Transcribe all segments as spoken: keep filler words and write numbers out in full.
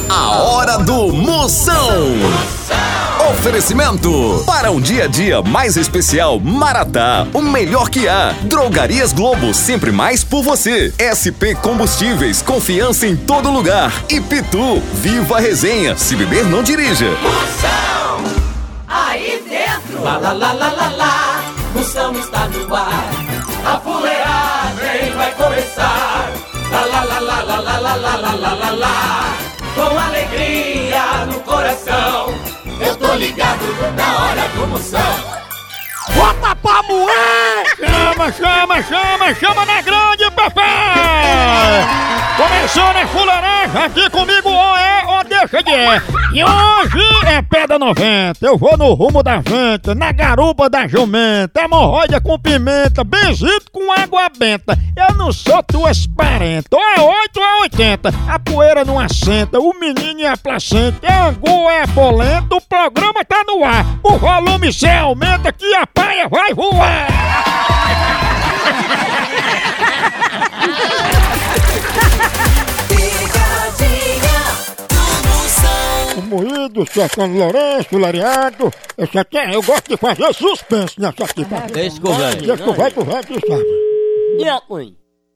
A hora do Moção. Oferecimento. Para um dia a dia mais especial, Maratá, o melhor que há. Drogarias Globo, sempre mais por você. S P Combustíveis, confiança em todo lugar. E Pitu, viva a resenha. Se beber, não dirija. Moção, aí dentro. Lá, lá, lá, lá, lá, lá. Moção está no ar. A fuleagem vai começar. Lá, lá, lá, lá, lá, lá, lá, lá, lá, lá, lá, lá. Com alegria no coração. Eu tô ligado na hora do Moção. Bota pra moer! Chama, chama, chama, chama na grande, papai! Começou na fuleiragem, aqui comigo ou é ou deixa de é. E hoje é Pedra noventa, eu vou no rumo da venta, na garupa da jumenta, hemorroida com pimenta, benzido com água benta. Eu não sou tuas parentes, ou é oito ou é oitenta, a poeira não assenta, o menino e a placenta, é angu, é polenta, o programa tá no ar, o volume cê aumenta que a paia vai voar! O moído, secando Lourenço, Lariado, esse aqui é, eu gosto de fazer suspense nessa aqui. Deixa que eu velho. Deixa que eu velho, que o velho que sabe. E a mãe?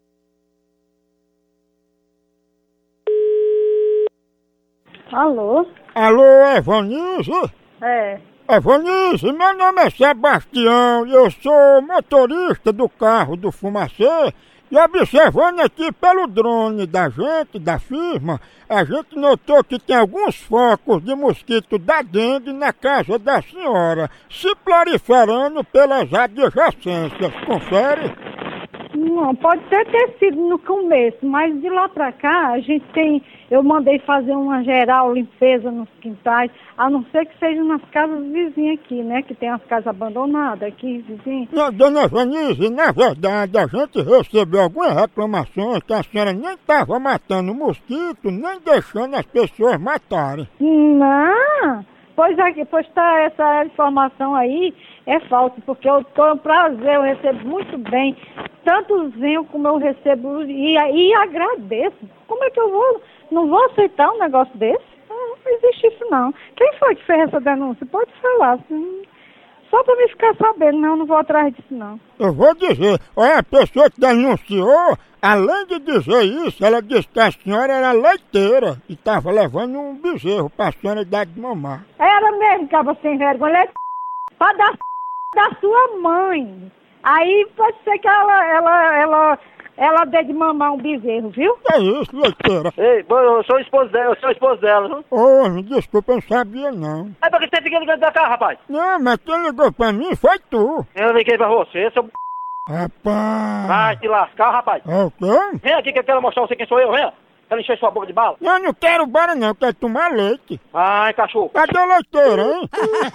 Alô? Alô, Evanice? É. Evanice, meu nome é Sebastião e eu sou motorista do carro do Fumacê. E observando aqui pelo drone da gente, da firma, a gente notou que tem alguns focos de mosquito da dengue na casa da senhora, se proliferando pelas adjacências. Confere? Não, pode até ter sido no começo, mas de lá pra cá a gente tem... Eu mandei fazer uma geral limpeza nos quintais, a não ser que seja nas casas vizinhas aqui, né? Que tem as casas abandonadas aqui, vizinhas. Não, dona Vanise, na verdade a gente recebeu algumas reclamações que a senhora nem estava matando mosquito, nem deixando as pessoas matarem. Não! Pois aqui, pois tá, essa informação aí é falsa, porque eu tô prazer, eu recebo muito bem, tanto os vinhos como eu recebo e, e agradeço. Como é que eu vou, não vou aceitar um negócio desse? Não, não existe isso não. Quem foi que fez essa denúncia? Pode falar, assim, só pra me ficar sabendo, não, não vou atrás disso não. Eu vou dizer, olha, a pessoa que denunciou, além de dizer isso, ela disse que a senhora era leiteira e estava levando um bezerro para a senhora dar de mamar. Era mesmo, caba sem vergonha, leite pra dar da sua mãe. Aí pode ser que ela, ela, ela, ela dê de mamar um bezerro, viu? É isso, leiteira. Ei, eu sou o esposo dela, eu sou o esposo dela, viu? Ô, me desculpa, eu não sabia não. Aí por que você fica ligando pra cá, rapaz? Não, mas quem ligou pra mim foi tu. Eu liguei pra você, seu... Rapaz. Vai te lascar, rapaz. É o quê? Vem aqui que eu quero mostrar você quem sou eu, venha. Quero encher sua boca de bala. Eu não quero bala não, eu quero tomar leite. Vai, cachorro. Cadê o leiteiro, hein?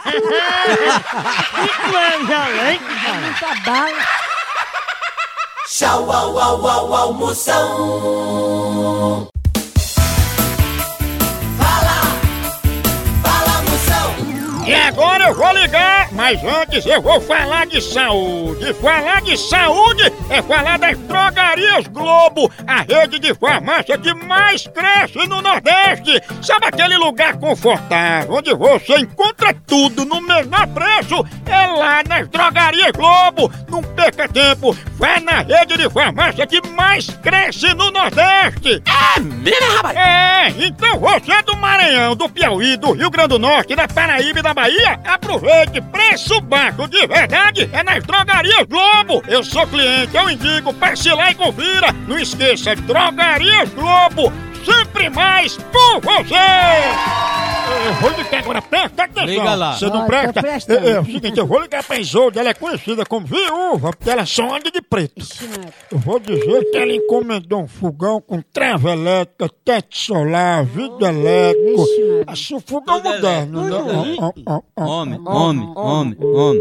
Muita bala. Tchau, au, au, au, au, Moção. E agora eu vou ligar, mas antes eu vou falar de saúde. Falar de saúde é falar das Drogarias Globo, a rede de farmácia que mais cresce no Nordeste. Sabe aquele lugar confortável, onde você encontra tudo no menor preço? É lá nas Drogarias Globo. Não perca tempo, vá na rede de farmácia que mais cresce no Nordeste. É mesmo, rapaz? É, então você é do Maranhão, do Piauí, do Rio Grande do Norte, da Paraíba e da Bahia, aproveite, preço baixo de verdade é nas Drogarias Globo. Eu sou cliente, eu indico, passe lá e confira. Não esqueça, Drogarias Globo, sempre mais por você. Eu vou ligar agora, presta atenção. Liga lá. Você não Ah, presta? tô prestando. É, é o seguinte, eu vou ligar pra Isolde, ela é conhecida como viúva, porque ela só anda de preto. Eu vou dizer que ela encomendou um fogão com trava elétrica, teto solar, vidro elétrico. Assim, um fogão Tudo moderno, elétrico, né? tudo Ó, ó, ó, ó. Homem, homem, homem, homem.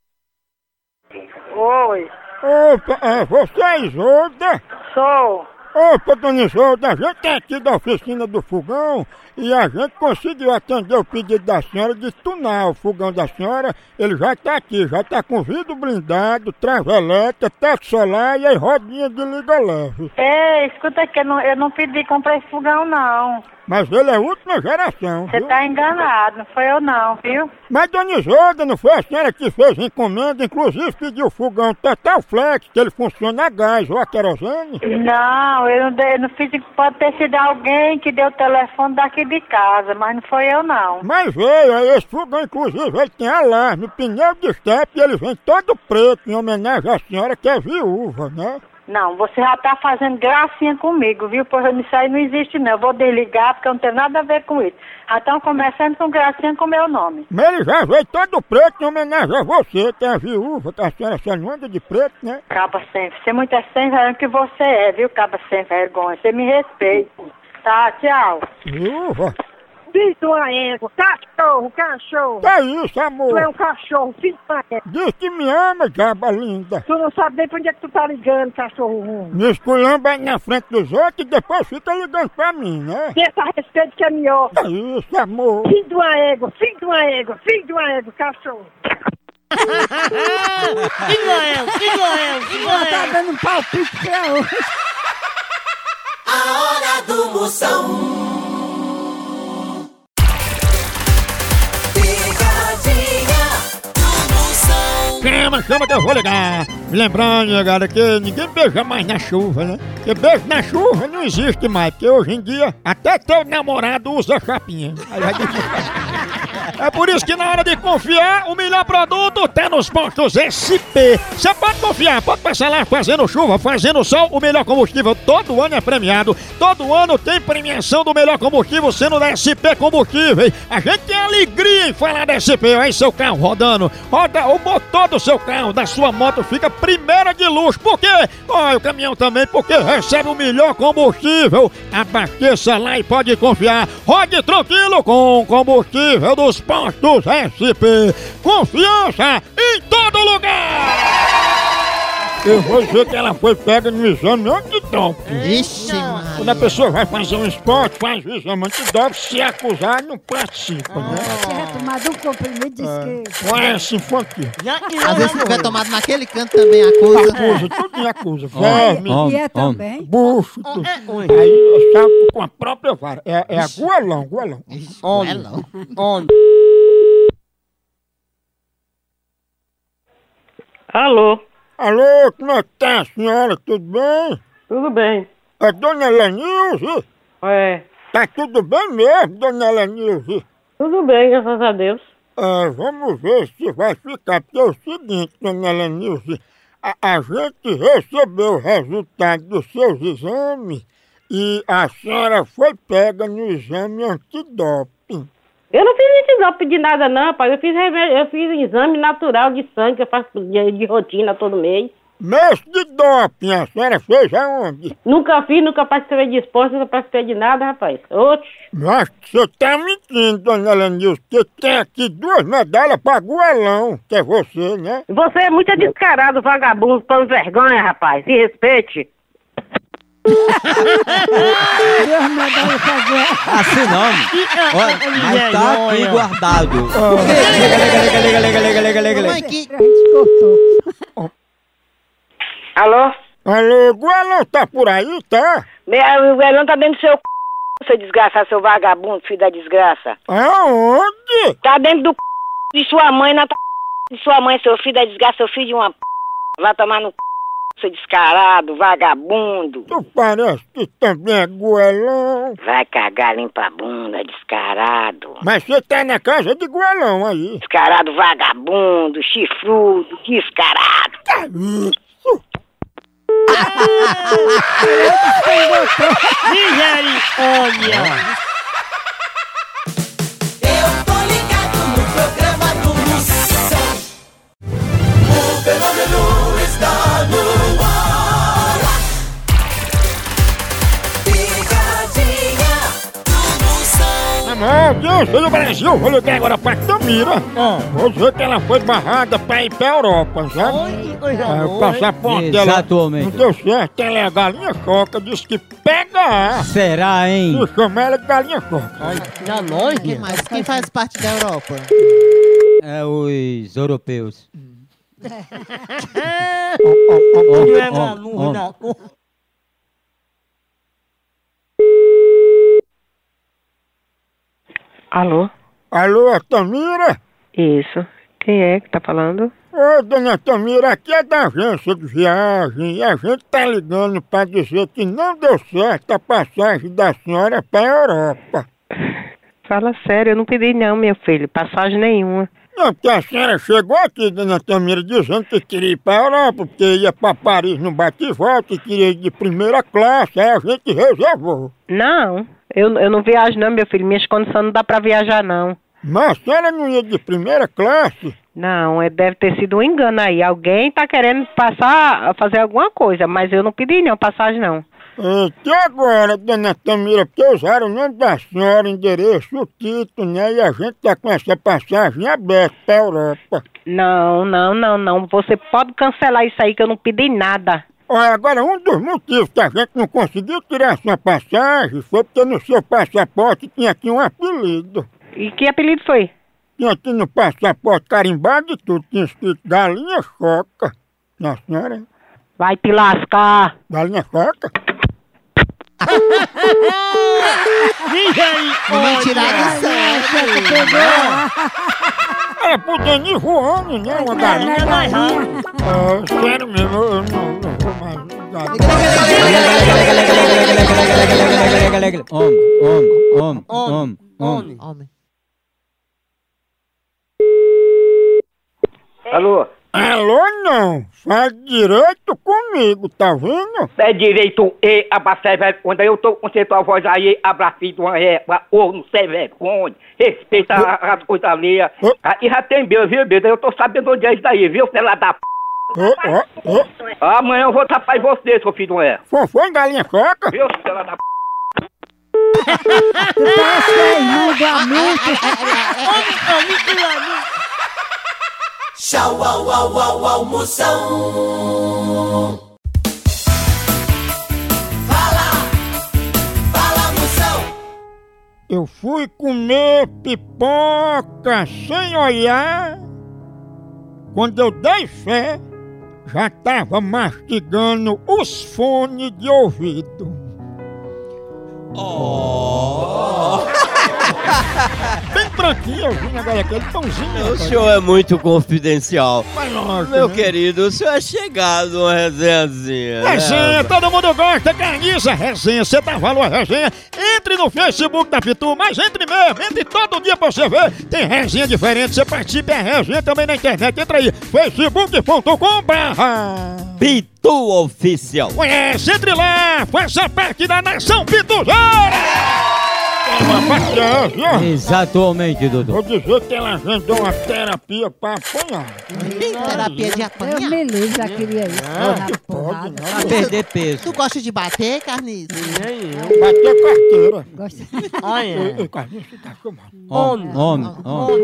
Oi, Opa, é, você é Isolda? sou. Ô, Dona Isolda, a gente é aqui da oficina do fogão e a gente conseguiu atender o pedido da senhora de tunar o fogão da senhora. Ele já tá aqui, já tá com vidro blindado, traveleta, teto solar e as rodinhas de liga leve. Ei, escuta aqui, eu não, eu não pedi comprar esse fogão, não. Mas ele é última geração, Você viu? tá enganado, não foi eu não, viu? Mas, Dona Isolda, não foi a senhora que fez encomenda, inclusive pediu o fogão Total Flex, que ele funciona a gás ou a querosene? Não, eu não, dei, eu não fiz, pode ter sido alguém que deu o telefone daqui de casa, mas não foi eu não. Mas veio, aí esse fogão, inclusive, ele tem alarme, pneu de step e ele vem todo preto, em homenagem à senhora que é viúva, né? Não, você já tá fazendo gracinha comigo, viu? Pois isso aí não existe não, eu vou desligar porque eu não tenho nada a ver com isso. Já estão começando com gracinha com o meu nome. Mas ele já veio todo preto em homenagem a você, que é a viúva, que a senhora só não anda de preto, né? Caba sem, você é muito é sem vergonha que você é, viu, caba sem vergonha? Você me respeita. Tá, tchau. Viúva? Filho de uma égua, cachorro, cachorro. Que isso, amor? Tu é um cachorro, filho de uma égua. Diz que me ama, diaba linda. Tu não sabe nem pra onde é que tu tá ligando, cachorro ruim. Me esculamba aí na frente dos outros e depois fica ligando pra mim, né? Pensa a respeito que é melhor. Que isso, amor? Filho de uma égua, filho de uma égua, filho de uma égua, cachorro. Ela tá dando palpite pra hoje. A hora do Moção. Chama, chama que eu vou ligar. Me lembrando, galera, que ninguém beija mais na chuva, né? Porque beijo na chuva não existe mais, porque hoje em dia até teu namorado usa chapinha. Aí vai dizer- É por isso que na hora de confiar, o melhor produto tá nos postos S P. Você pode confiar, pode passar lá fazendo chuva, fazendo sol, o melhor combustível todo ano é premiado. Todo ano tem premiação do melhor combustível sendo da S P Combustíveis. A gente tem alegria em falar da S P. Aí seu carro rodando, roda o motor do seu carro, da sua moto fica primeira de luxo. Por quê? Olha, o caminhão também, porque recebe o melhor combustível. Abasteça lá e pode confiar. Rode tranquilo com o combustível dos postos S P. Confiança em todo lugar! Eu vou dizer que ela foi pega no exame antidoping. Ixi, Quando a pessoa vai fazer um esporte, faz o exame antidoping, se acusar, não participa, né? Você vai tomar um comprimido de esquerda. Não é assim, infantil. Às vezes se tiver tomado naquele canto também acusa. Acusa, tudo me acusa. Verme, E é também. bucho, tudo. Aí eu salto com a própria vara. É, é a goelão, goelão. Homem. Homem. Alô, Alô, como é que tá a senhora? Tudo bem? tudo bem? É Dona Lenilze? É, Tá tudo bem mesmo, Dona Lenilze? tudo bem, graças a Deus. É, vamos ver se vai ficar, porque é o seguinte, Dona Lenilze, a, a gente recebeu o resultado dos seus exames e a senhora foi pega no exame antidoping. Eu não fiz antidoping de nada não, pai. Eu fiz, remédio- eu fiz exame natural de sangue que eu faço de, de rotina todo mês. Mês de doping, a senhora fez aonde? Nunca fiz, nunca participei de esporte, nunca participei de nada, rapaz. Oxe. Eu acho que você tá mentindo, Dona Lenilze, porque tem aqui duas medalhas pra goelão, que é você, né? Você é muito descarado, vagabundo, pão vergonha, rapaz. Se respeite. Deus mandou fazer. Assim não. Olha, mas tá aqui guardado. Liga, liga, liga, liga, liga, liga, liga, Mamãe, liga. que... A gente cortou. Alô? Alô, goelão tá por aí, tá? O Elão tá dentro do seu c... seu desgraçado, seu vagabundo, filho da desgraça. Aonde? Tá dentro do c... de sua mãe, na t... de sua mãe, seu filho da desgraça, seu filho de uma p... Vai tomar no c... seu descarado, vagabundo. Tu parece que também é goelão. Vai cagar, limpa a bunda, descarado. Mas você tá na casa de goelão aí. Descarado, vagabundo, chifrudo, descarado. Que isso? Misericórdia. Eu tô ligado no programa do Moção. O fenômeno está no ar. Picadinha do Moção. maior audiência do Brasil. Vou ligar agora pra Tamira. Ah. Vou dizer que ela foi barrada pra ir pra Europa, sabe? Oi, coisa É, o boa. passaporte dela Exatamente. não deu certo. Ela é a galinha choca. Disse que pega. Será, hein? Se chama ela de galinha choca. Na nós, Quem mais? Quem faz parte da Europa? É os europeus. Não é na Om, lua, om. na lua. Alô? Alô, é Tamira? Isso. Quem é que tá falando? Ô, dona Tamira, aqui é da agência de viagem e a gente tá ligando pra dizer que não deu certo a passagem da senhora pra Europa. Fala sério, eu não pedi não, meu filho, passagem nenhuma. Não, porque a senhora chegou aqui, dona Tamira, dizendo que queria ir pra Europa, porque ia pra Paris no bate e volta e queria ir de primeira classe, aí a gente reservou. Não, eu, eu não viajo não, meu filho, minhas condições não dá pra viajar não. Mas a senhora não ia de primeira classe? Não, é, deve ter sido um engano aí, alguém tá querendo passar, fazer alguma coisa, mas eu não pedi não, passagem não. E agora, dona Tamira, porque usaram o nome da senhora, endereço, o título, né? E a gente tá com essa passagem aberta pra Europa. Não, não, não, não, você pode cancelar isso aí que eu não pedi nada. Olha, agora um dos motivos que a gente não conseguiu tirar sua passagem foi porque no seu passaporte tinha aqui um apelido. E que apelido foi? Tinha aqui no passaporte carimbado e tudo, tinha escrito Galinha Choca. Na senhora, Vai te lascar. Galinha Choca? Diz aí, Vamos tirar do sério. Era pro Denis voando, né? Uma galinha. é mais rápido. É, sério mesmo, eu não, não vou mais. Om, om, om, om, om. Homem. Homem. Alô? Alô, não. Faz direito comigo, tá vendo? É direito e abaixar quando eu tô com a voz aí, abraço uma égua, ou não sei vergonha, respeita a- as coisas ali. E já tem Deus, viu, Deus? Eu tô sabendo onde é isso daí, viu, filha da p. Ô, ó, ó. Amanhã eu vou tapar em você, seu filho, não é? Foi, foi Galinha Choca? Viu, filha da p. Parece que é irmão do amigo. Tchau, au, au, au, almoção. Fala, fala, moção. Eu fui comer pipoca sem olhar. Quando eu dei fé, já tava mastigando os fones de ouvido. Bem branquinho, eu vi agora aquele pãozinho. O senhor é muito confidencial. Mas lógico, Meu né? querido, o senhor é chegado uma resenhazinha. né? Resenha, todo mundo gosta, carniça, resenha, você dá valor à resenha. Entre no Facebook da Pitu, mas entre mesmo, entre todo dia pra você ver. Tem resenha diferente, você participa, é resenha também na internet. Entra aí, facebook ponto com barra Pitu Oficial. Conhece, entre lá, faça parte da Nação Pituzeira! É uma paciência. Exatamente, Dudu. Vou dizer que ela agendou uma terapia pra apanhar. Terapia de Eu apanhar. me livre, já queria isso. Ah, na que porrada. pode, Pra perder peso. Tu gosta de bater, Carniça? Bateu carteira. Gosto. Olha. Ei, ei, Carlinhos, você tá filmando. Homem, homem, homem.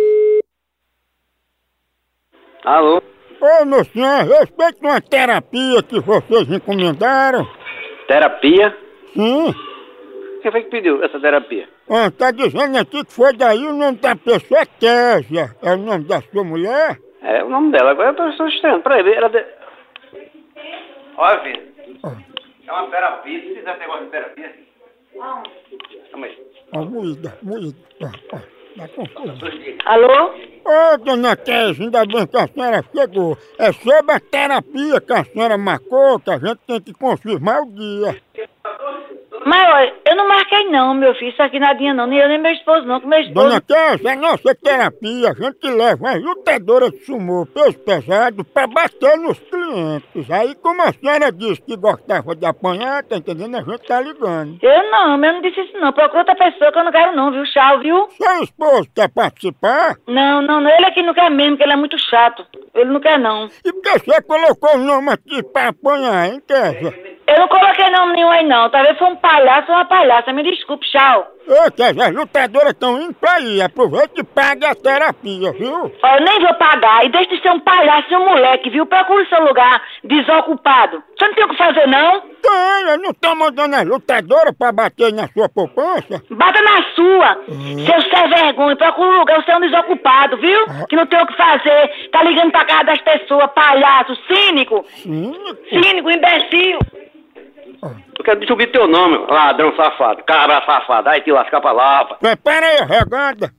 Alô? Ô, meu senhor, respeito uma terapia que vocês encomendaram. Terapia? Sim. Quem foi que pediu essa terapia? Ó, tá dizendo aqui que foi daí o nome da pessoa é Késia. É o nome da sua mulher? É o nome dela, agora eu tô, tô estranho. Peraí, ela... De... Olha, filho. É uma terapia, se fizer esse negócio de terapia... Calma aí. Ó, moída, moída. Ó, ó, dá confusão. Alô? Ô, dona Késia, ainda bem que a senhora chegou. É sobre a terapia que a senhora marcou, que a gente tem que confirmar o dia. Mas olha, eu não marquei não, meu filho, isso aqui nadinha não, nem eu nem meu esposo não, que meu esposo... Dona Késia, a nossa terapia, a gente leva uma lutadora de sumô, peso pesado, pra bater nos clientes. Aí, como a senhora disse que gostava de apanhar, tá entendendo? A gente tá ligando. Eu não, eu não disse isso não, procura outra pessoa que eu não quero não, viu, tchau, viu? Seu esposo quer participar? Não, não, não, ele aqui não quer mesmo, que ele é muito chato, ele não quer não. E por que você colocou o nome aqui pra apanhar, hein, Késia? Eu não coloquei nome nenhum aí não, talvez foi um palhaço ou uma palhaça, me desculpe, tchau. Ei, que as lutadoras estão indo pra aí. Aproveita e pague a terapia, viu? Ó, eu nem vou pagar. E deixa de ser um palhaço e um moleque, viu? Procure seu lugar desocupado. Você não tem o que fazer, não? Tem, eu não tô mandando as lutadoras pra bater na sua poupança. Bata na sua. Hum. Seu sem vergonha. Procura um lugar, você é um desocupado, viu? Ah. Que não tem o que fazer. Tá ligando pra casa das pessoas, palhaço, cínico. Cínico? Cínico, imbecil. Eu quero subir teu nome, ladrão safado, cabra safado, aí te lascar pra lá, rapaz. Prepara aí, regada.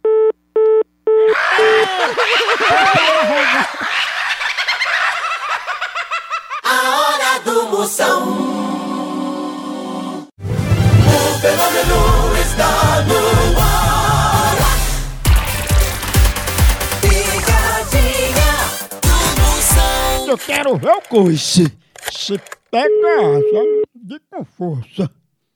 A hora do Moção. O fenômeno está no ar. Picadinha do Moção. Eu quero ver o coice. Se pega, sabe? De com força.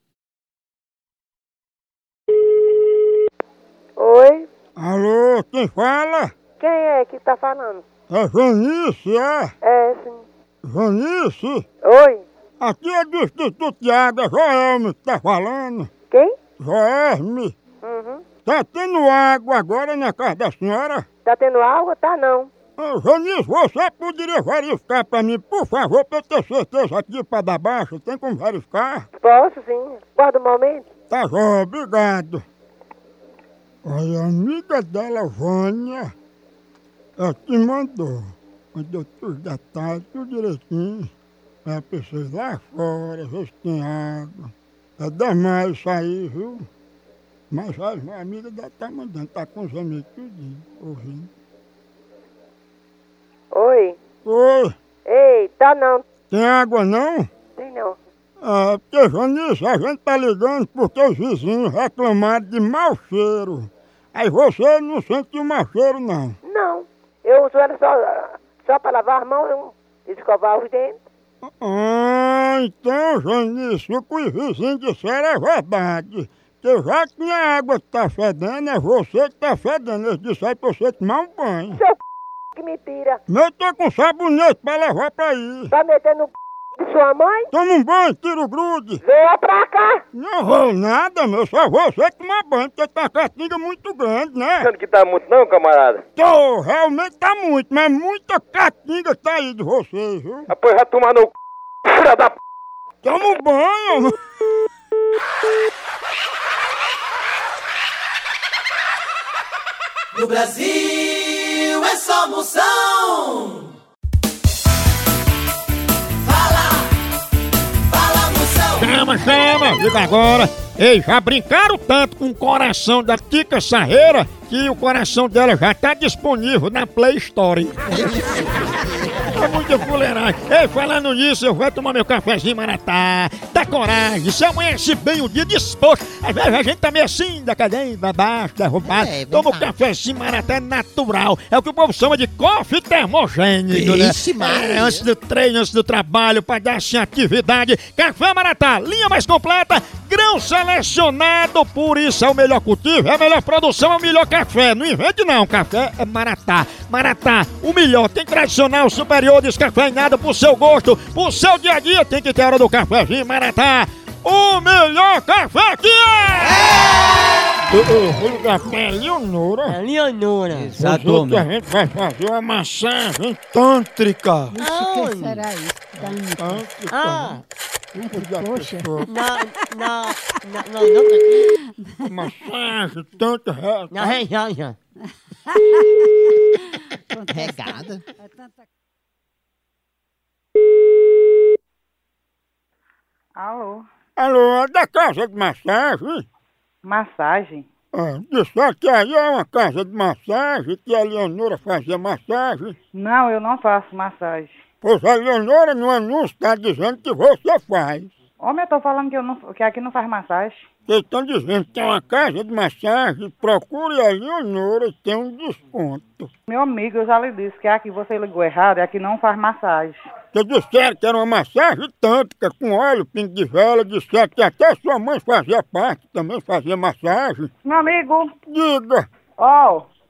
Oi? Alô, quem fala? Quem é que tá falando? É Janice, é? É, sim. Janice? Oi? Aqui é do Instituto de Água, Joelme que tá falando. Quem? Joelme. Uhum. Tá tendo água agora na casa da senhora? Tá tendo água? Tá não. Ô, Janice, você poderia verificar pra mim, por favor, pra eu ter certeza aqui pra dar baixa? Tem como verificar? Posso, sim. Guarda um momento. Tá bom, obrigado. Olha, a amiga dela, Vânia, ela te mandou. Mandou tudo os detalhes, tudo direitinho. É pra vocês lá fora, ver se tem água. É demais isso aí, viu? Mas a minha amiga dela tá mandando, tá com os amigos tudinho, ouvindo. Oi? Oi? Ei, tá não. Tem água não? Tem não. Ah, porque, Janice, a gente tá ligando porque os vizinhos reclamaram de mau cheiro. Aí você não sentiu mau cheiro, não? Não. Eu uso ela só, só pra lavar as mãos e escovar os dentes. Ah, então, Janice, o que os vizinhos disseram é verdade. Que já que a água que tá fedendo, é você que tá fedendo. Eles disseram pra você tomar um banho. Seu c... que mentira. Eu tô com sabonete pra levar pra aí. Tá metendo c... de sua mãe? Toma um banho, tira o grude. Venha pra cá. Não vou nada, meu. Só você tomar banho, porque tá com a catinga muito grande, né? Achando que tá muito não, camarada? Tô, realmente tá muito, mas muita catinga tá aí de vocês, viu? Depois vai tomar no c... filha da p... Toma um banho. No Brasil é só Moção. Fala, fala Moção. Chama, chama, liga agora. Ei, já brincaram tanto com o coração da Tica Sarreira que o coração dela já tá disponível na Play Store. É muita fuleiragem. Ei, falando nisso, eu vou tomar meu cafezinho Maratá. Dá coragem, se amanhece bem o dia disposto. Às vezes a gente tá meio assim, da cadeia, da baixo, derrubado. É, toma o cafezinho Maratá, é natural. É o que o povo chama de coffee termogênico, né? É, antes do treino, antes do trabalho, pra dar assim atividade. Café Maratá, linha mais completa, grão selecionado, por isso é o melhor cultivo, é a melhor produção, é o melhor café. Não invente não, café é Maratá. Maratá, o melhor, tem tradicional, superior, descafeinado pro seu gosto, pro seu dia a dia, tem que ter hora do cafezinho Maratá. O melhor café que é! Eu vou ligar pra Leonora. É Leonora. Exato. Que a gente vai fazer uma massagem tântrica. O que será isso? Tântrica. Ah. Poxa. Não, não, não, não, não. Massagem tântrica. Não, é, já, já. Regada. Alô? Alô, é da casa de massagem? Massagem? Ah, disseram que aí é uma casa de massagem, que a Leonora fazia massagem. Não, eu não faço massagem. Pois a Leonora no anúncio está dizendo que você faz. Homem, eu tô falando que, eu não, que aqui não faz massagem. Eles estão dizendo que é uma casa de massagem, procure a Leonora e tem um desconto. Meu amigo, eu já lhe disse que aqui você ligou errado, aqui não faz massagem. Eles disseram que era uma massagem tântrica com óleo, pingo de vela, disseram que até sua mãe fazia parte, também fazia massagem. Meu amigo. Diga. Ó, oh,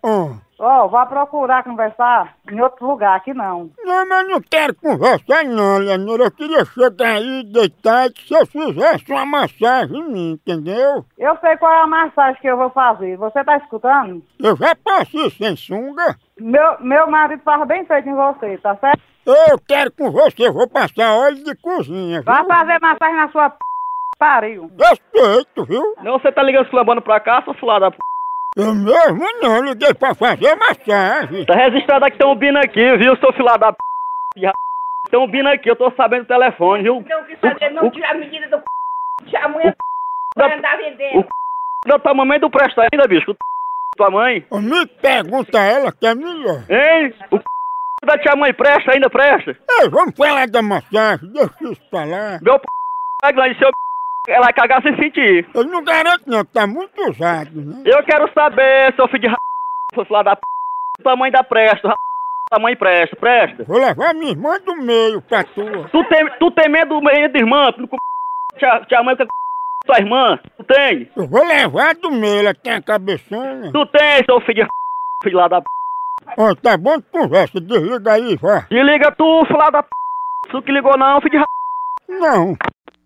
Hum. Ó, oh, vá procurar conversar em outro lugar, aqui não. Não, mas não quero conversar não, Leonora. Eu queria chegar aí, deitar, e se eu fizesse uma massagem em mim, entendeu? Eu sei qual é a massagem que eu vou fazer. Você tá escutando? Eu já passei sem sunga. Meu, meu marido faz bem feito em você, tá certo? Eu quero com você, vou passar óleo de cozinha, viu? Vai fazer massagem na sua p... pariu. Respeito, viu? Não, você tá ligando flambando pra cá, sua fulada p... Eu mesmo não, liguei pra fazer massagem. Tá registrado aqui, tem um bino aqui, viu, seu filho da p... Tem um bino aqui, eu tô sabendo do telefone, viu? Não quis saber, não tira a medida do p... Tira a mulher vai andar vendendo. O p... da tua mamãe não presta ainda, bicho. O p... tua mãe. Me pergunta ela que é melhor. Hein? O p... da tia mãe presta ainda, presta? Ei, vamos falar da massagem, deixa isso pra lá. Meu p... é grande, seu p... ela vai cagar sem sentir. Eu não garanto não, que tá muito usado, né? Eu quero saber, seu filho de r... seu filho da p... tua mãe dá presta, r... tua mãe presta, presta. Vou levar minha irmã do meio pra tua. Tu tem, tu tem medo do meio de irmã? Tu não com... tia, tia mãe com tua irmã? Tu tem? Eu vou levar do meio, ela tem a cabeçona. Tu tem, seu filho de r... filho lá da p... Ó, oh, tá bom de conversa, desliga aí, vá. Desliga tu, filho lá da p... Tu que ligou não, filho de r... Não.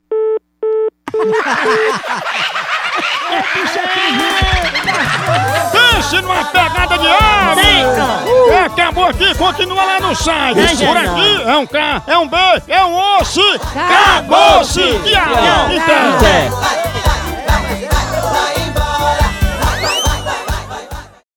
Pense numa pegada de ar! É, acabou aqui, continua lá no site. Por aqui é um K, é um B, é um osso. Acabou-se! Tchau!